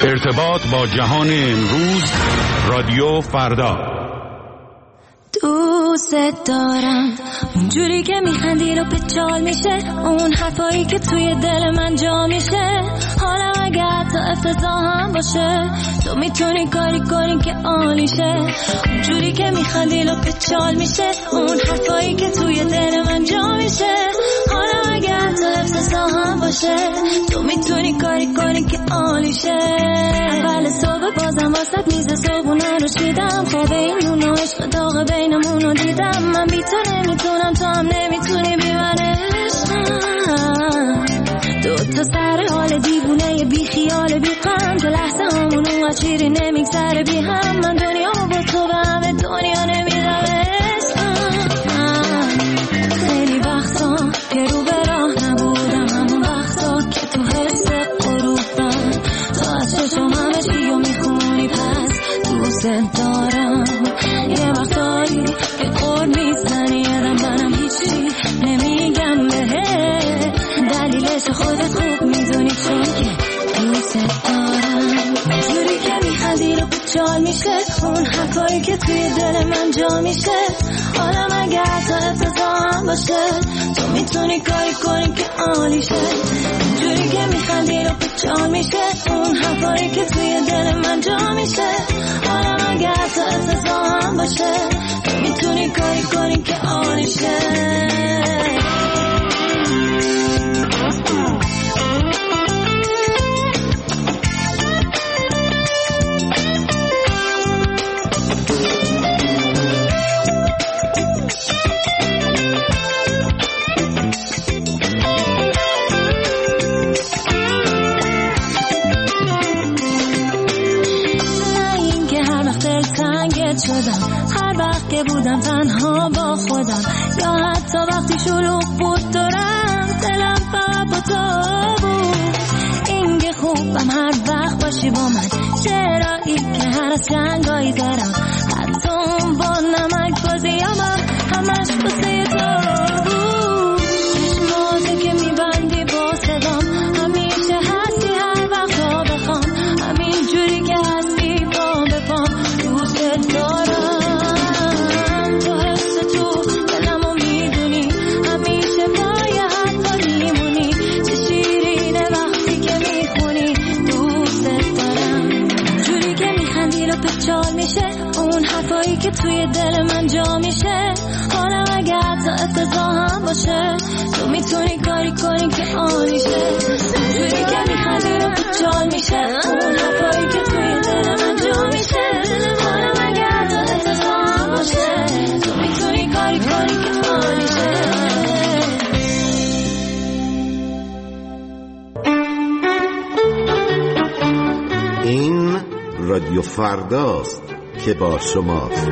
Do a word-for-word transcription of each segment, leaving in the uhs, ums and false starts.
ارتباط با جهان امروز، رادیو فردا. دوست دارم اونجوری که میخندی رو پیچال میشه، اون حرفایی که توی دل من جا میشه. حالا اگر تا افتضاح هم باشه، تو میتونی کاری کنی که عالیشه. اونجوری که میخندی رو پیچال میشه، اون حرفایی که توی دل من جا میشه. حالا اگر تا افتضاح هم باشه، تو میتونی کاری کنی که عالیشه. اول صبح بازم واسط میز صبحونه رو شیدم، خواب این نون و عشق داغ بینمون رو دیدم. من بی تو نمیتونم، تو هم نمیتونی بی من عشقم. دو تا سر حال دیوونه بی خیال بی غم، که لحظه همون اون چیری نمیگذره بی هم. من دنیا با تو به همه دنیا نمیدم عشقم. خیلی وقتا که رو به راه نبودم، همون وقتا که تو حس قروبم، تو از چشم همه چی رو میخونی، پس دوست دارم. یه وقتایی که قول میزنی یادم منم هیچی نمیگم بهت، دلیلش خودت خوب میدونی، چون که دوست دارم. اونجوری که میخندی رو پیچال میشه، اون حرفایی که توی دل من جا میشه. حالا مگر تا افتضاح هم باشه، تو میتونی کاری کنی که عالیشه. اونجوری که میخندی رو پیچال میشه، اون حرفایی که توی دل من جا میشه. حالا مگر تا افتضاح هم باشه، تو میتونی کاری کنی که عالیشه. شدم هر وقت که بودم تنها با خودم، یا حتی وقتی شلوغ بود دورم، دلم فقط با تو بود. این که خوبم هر وقت باشی با من، چرایی که هر از جنگایی دارم، حتی اون با نمک بازیامم همش بسه تو بود. چشماتو که میبندی با صدام، همیشه هستی هر وقت ها بخوام، همین جوری که هستی با بپام. دوست دارم تو حس تو دلمو میدونی، همیشه باید حتی میمونی. چه شیرینه وقتی که میخونی. دوست دارم جوری که میخندی رو پیچال میشه، اون حرفایی که توی دل من جا میشه. حالا اگر تا افتضاح هم باشه، تو میتونی کاری کنی که عالیشه. جوری که میخندی رو پیچال میشه، اون حرفایی که توی دل من جا میشه. حالا اگر تا افتضاح هم باشه، تو میتونی کاری کنی که عالیشه. این رادیو فرداست که با شماست.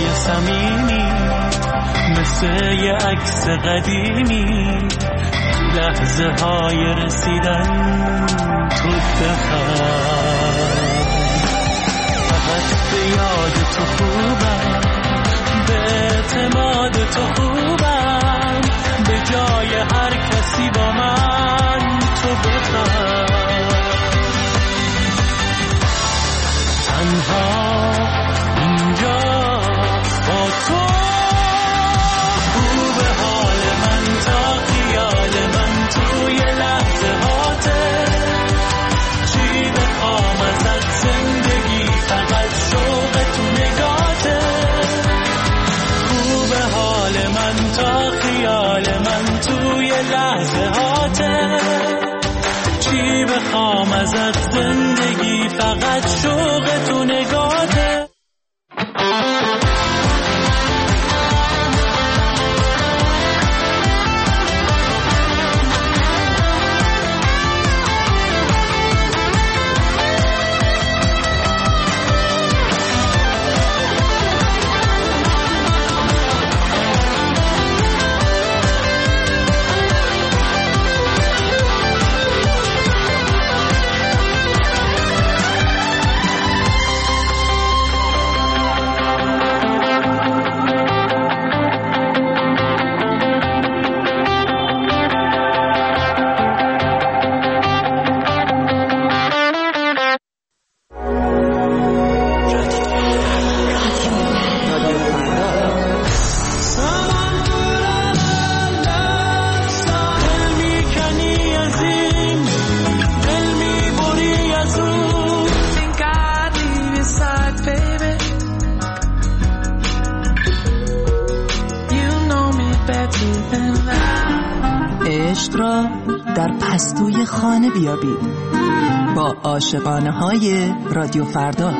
مثل یه عکس قدیمی لحظه های رسیدن تو بخواه، فقط به یاد تو خوبم، به اعتماد تو خوبم، به جای هر کسی با من تو بخواه. تنها اینجا با تو، خوب حال من تا خیال من توی لحظه هاته، چی بخوام ازت زندگی فقط شوق تو نگاته. خوب حال من تا خیال من توی لحظه هاته، چی بخوام ازت زندگی فقط شوق تو نگاته. خانه بیابید با عاشقانه های رادیو فردا.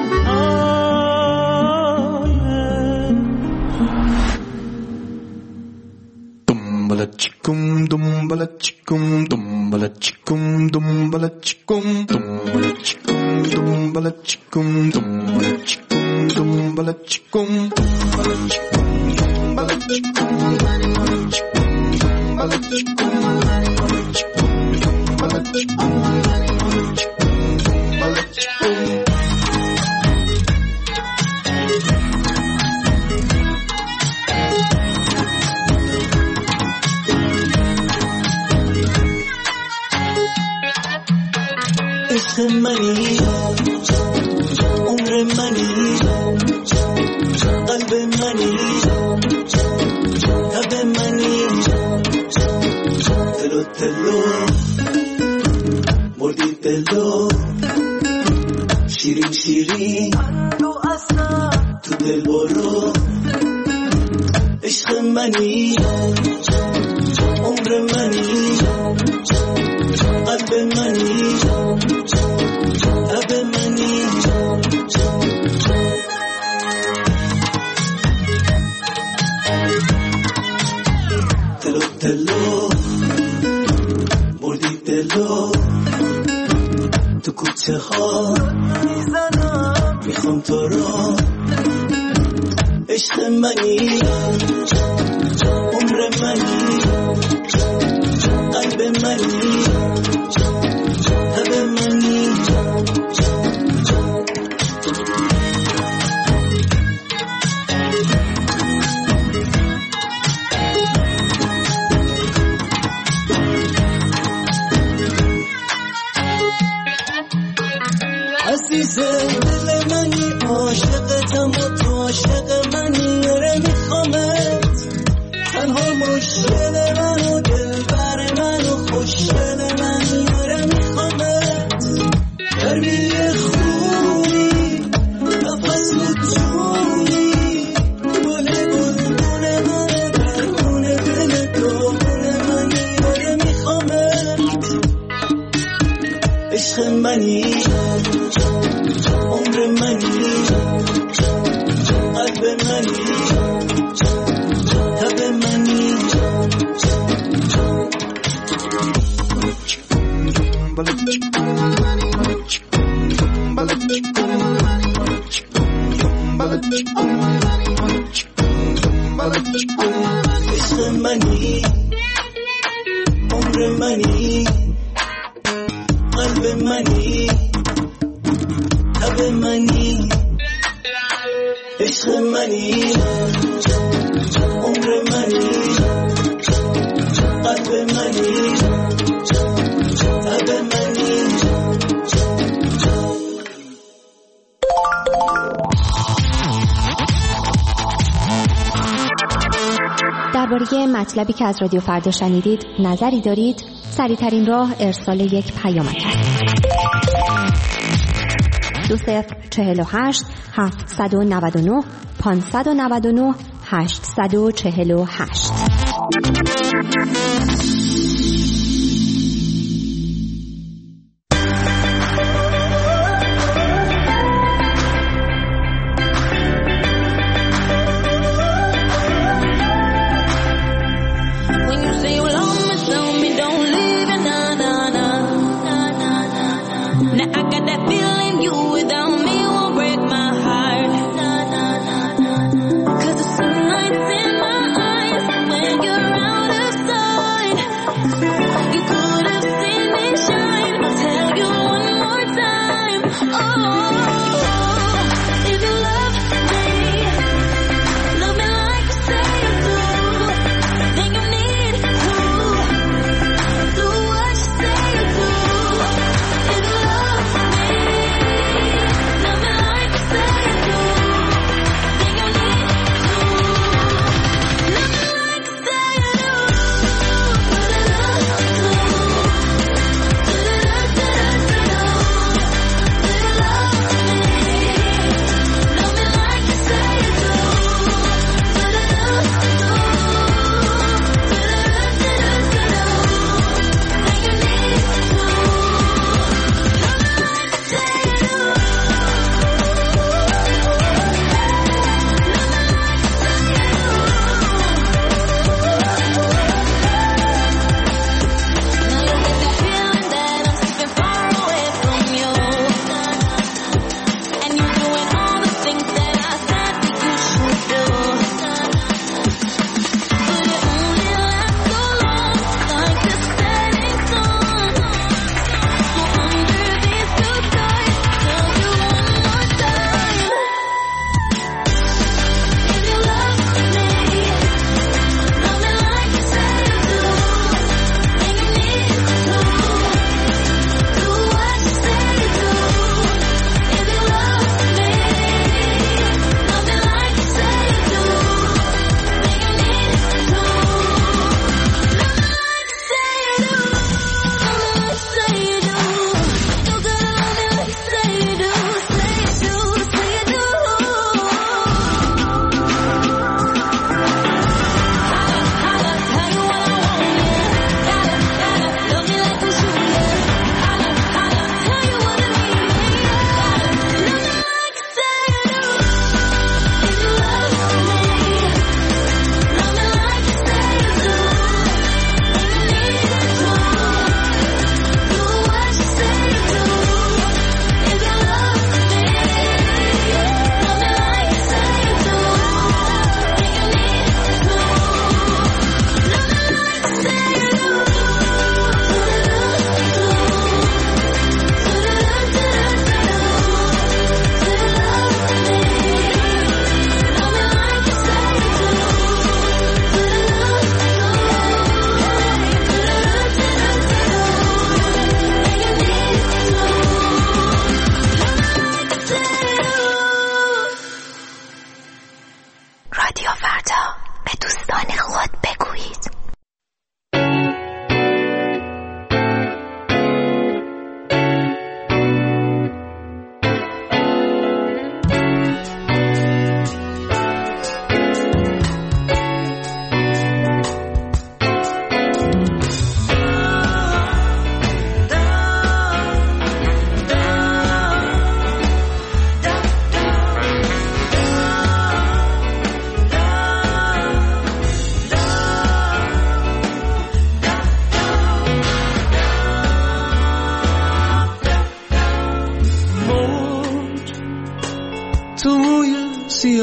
دنبالا چیکم دنبالا چیکم دنبالا چیکم دنبالا چیکم دنبالا چیکم دنبالا چیکم دنبالا چیکم دنبالا چیکم دنبالا چیکم دنبالا چیکم دنبالا چیکم عشق منی، عمر منی، قلب منی، تب منی، تلو تلو مردی دلو، شیرین شیرین تو دل برو. عشق منی، عمر منی، قلب منی، تب منی، تلو تلو مردی دلو، تو کوچه ها میخوام تو رو. عشق منی، عمر منی، قلب منی، تب منی، عزیز دل منی، عاشقتم و تو عاشق منی. آره میخوامت، تنها مشکل من و دلبر من و خوشگل منی. آره میخوامت، گرمی خونی، نفس مجونی، گل گلگون من درون دل دون منی. آره میخوامت، عشق منی، عمر منی، قلب منی، تب منی. عشق منی، عمر عمر منی قلب منی تب منی عشق منی عمر منی قلب منی تب منی. درباره مطلبی که از رادیو فردا شنیدید نظری دارید؟ سریع‌ترین راه ارسال یک پیامک است. دو صفر چهل و هشت هفتصد و نود و نه پانصد و نود و نه هشتصد و چهل و هشت.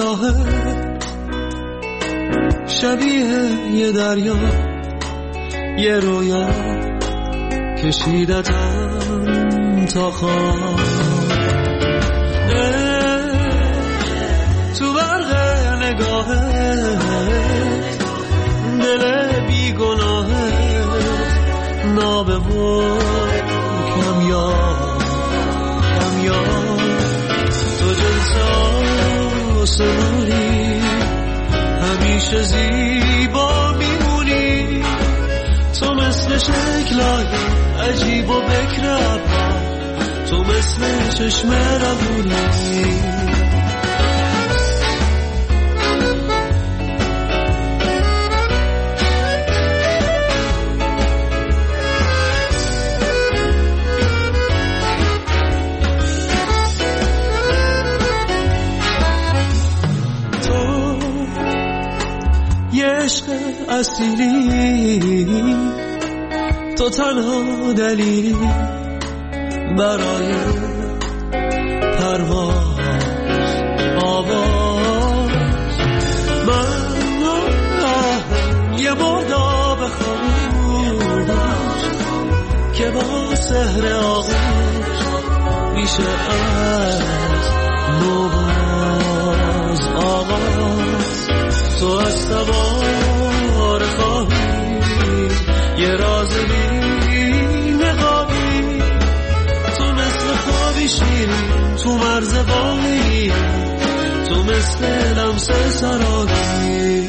شبیه یه دریا یه رویا کشیدتم تا خواب تو برق نگاهت دل بیگناهت نابه و کمیاب کمیاب تو جنس آسمانی همیشه زیبا میمونی تو مثل شکلای عجیب و بکر تو مثل چشم روونی اصیلی تو تنها دلیلی برای پرواز آواز من یه مرداب خاموش که با سحر آغوش میشه از نوباز آغاز تو از تبار خواهی یه راز بی نقابی تو مثل خوابی شیرین تو مرز باقی تو مثل لمس سراغی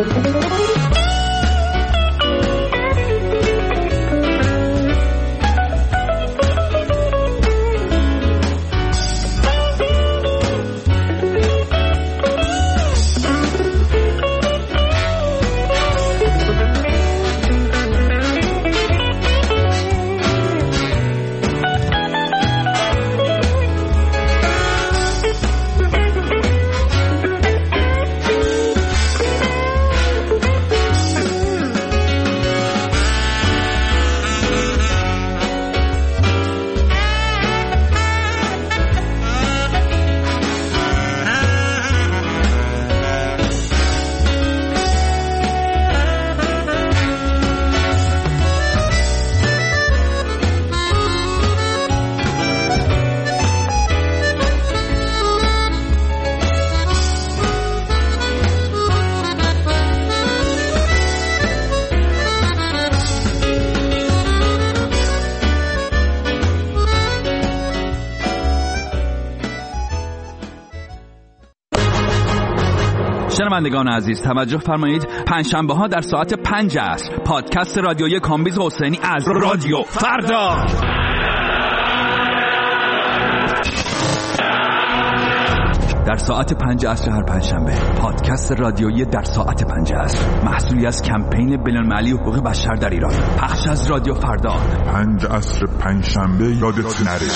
شنوندگان عزیز توجه فرمایید، پنجشنبه ها در ساعت پنج عصر پادکست رادیویی کامبیز حسینی از رادیو فردا در ساعت پنج عصر هر پنجشنبه پادکست رادیویی در ساعت پنج عصر محصولی از کمپین بین‌المللی حقوق بشر در ایران، پخش از رادیو فردا. پنج عصر پنجشنبه یادت نره.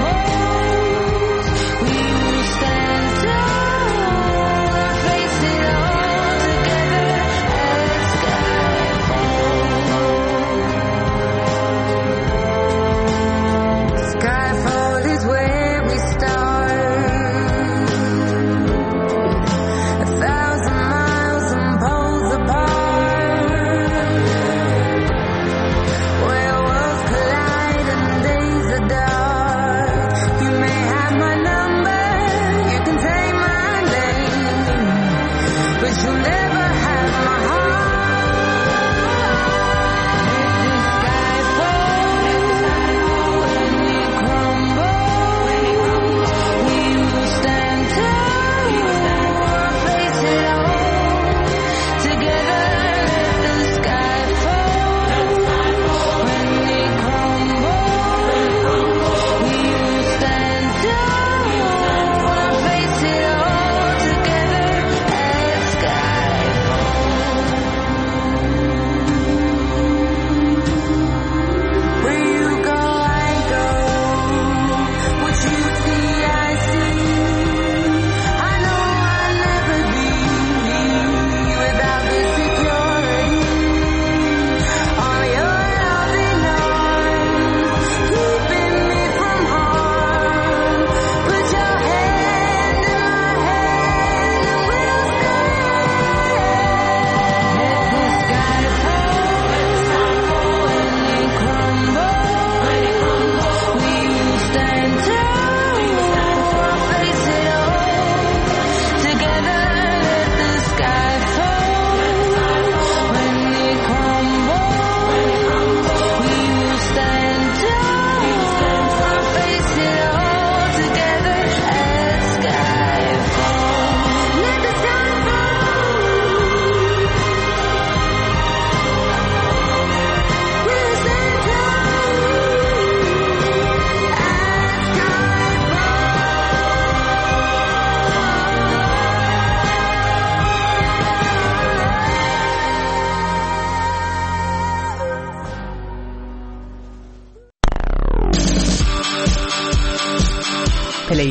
Face it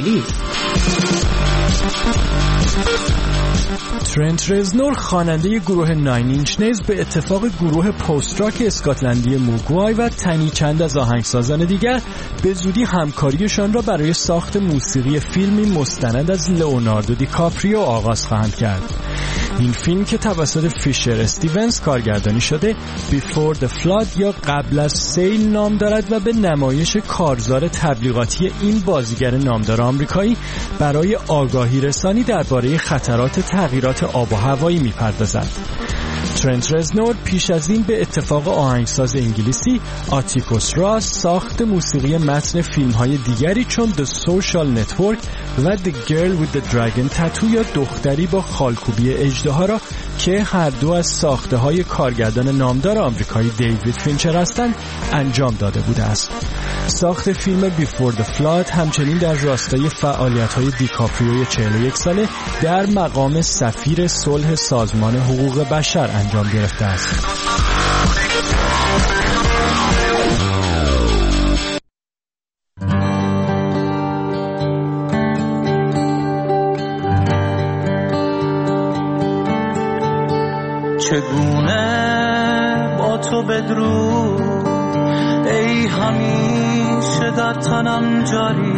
انگلیس. ترنت رزنور خواننده گروه ناین اینچ نیلز به اتفاق گروه پست راک اسکاتلندی موگوای و تنی چند از آهنگسازان دیگر به زودی همکاریشان را برای ساخت موسیقی فیلمی مستند از لئوناردو دیکاپریو آغاز خواهند کرد. این فیلم که توسط فیشر استیونز کارگردانی شده بیفور د فلاد یا قبل از سیل نام دارد و به نمایش کارزار تبلیغاتی این بازیگر نامدار آمریکایی برای آگاهی رسانی درباره خطرات تغییرات آب و هوایی میپردازد. ترنت رزنور پیش از این به اتفاق آهنگساز انگلیسی آتیکوس راس ساخت موسیقی متن فیلم‌های دیگری چون The Social Network و The Girl with the Dragon Tattoo یا دختری با خالکوبی اژدها را که هر دو از ساخته‌های کارگردان نامدار آمریکایی دیوید فینچر هستند انجام داده بوده است. ساخت فیلم بیفور د فلاد همچنین در راستای فعالیت‌های دیکاپریوی چهل و یک ساله در مقام سفیر صلح سازمان حقوق بشر انجام گرفته است. چگونه با تو بدرود ای همیشه در تنم جاری،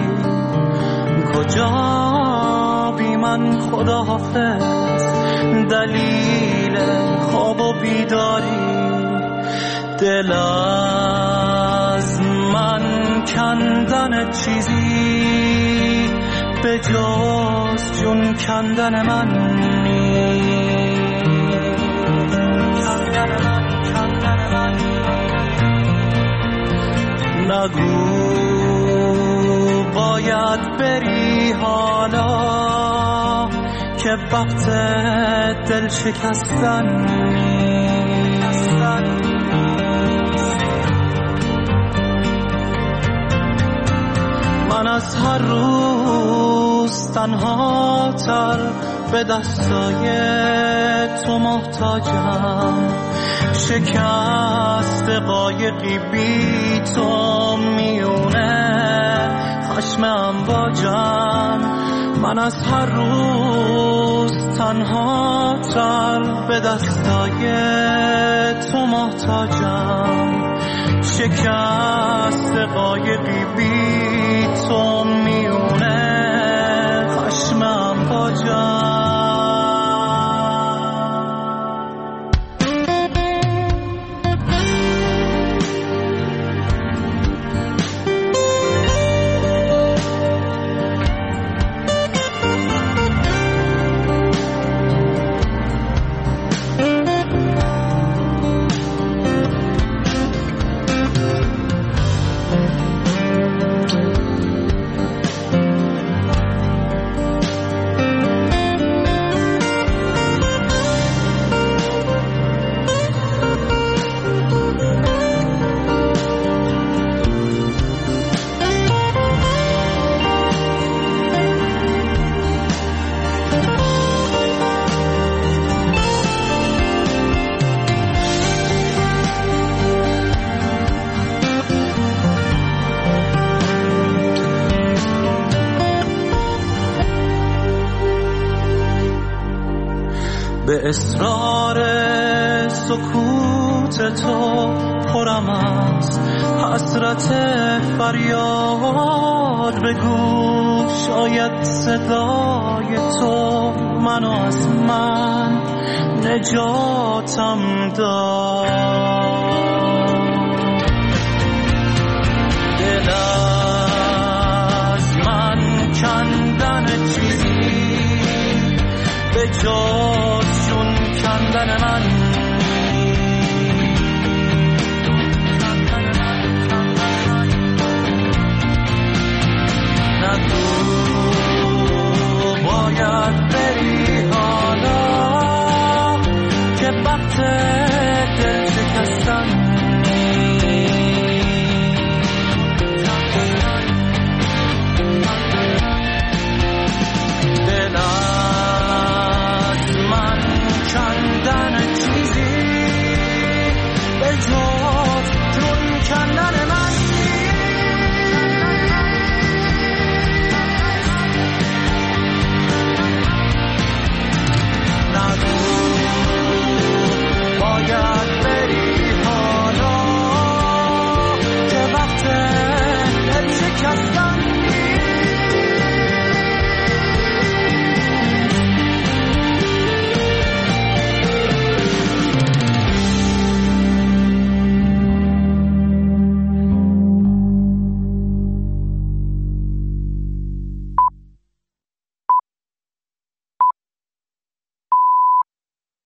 کجا بی من خدا حافظ دلیل خواب و بیداری، دل از من کندن چیزی به جز جون کندن من نیست. نگو باید بری حالا که وقت دل شکستن نیست. من از هر روز تنها تر به دستای تو محتاجم، شکست قایقی بی تو میونه خشم امواجم. من از هر روز تنها تر به دستای تو محتاجم، شکست قایقی بی تو میونه خشم امواجم. به اصرار سکوت تو پرم از حسرت فریاد، بگو شاید صدای تو منو از من نجاتم داد. دل از من کندن چیزی به جز جون کندن من، نگو باید بری حالا که وقت دل شکستن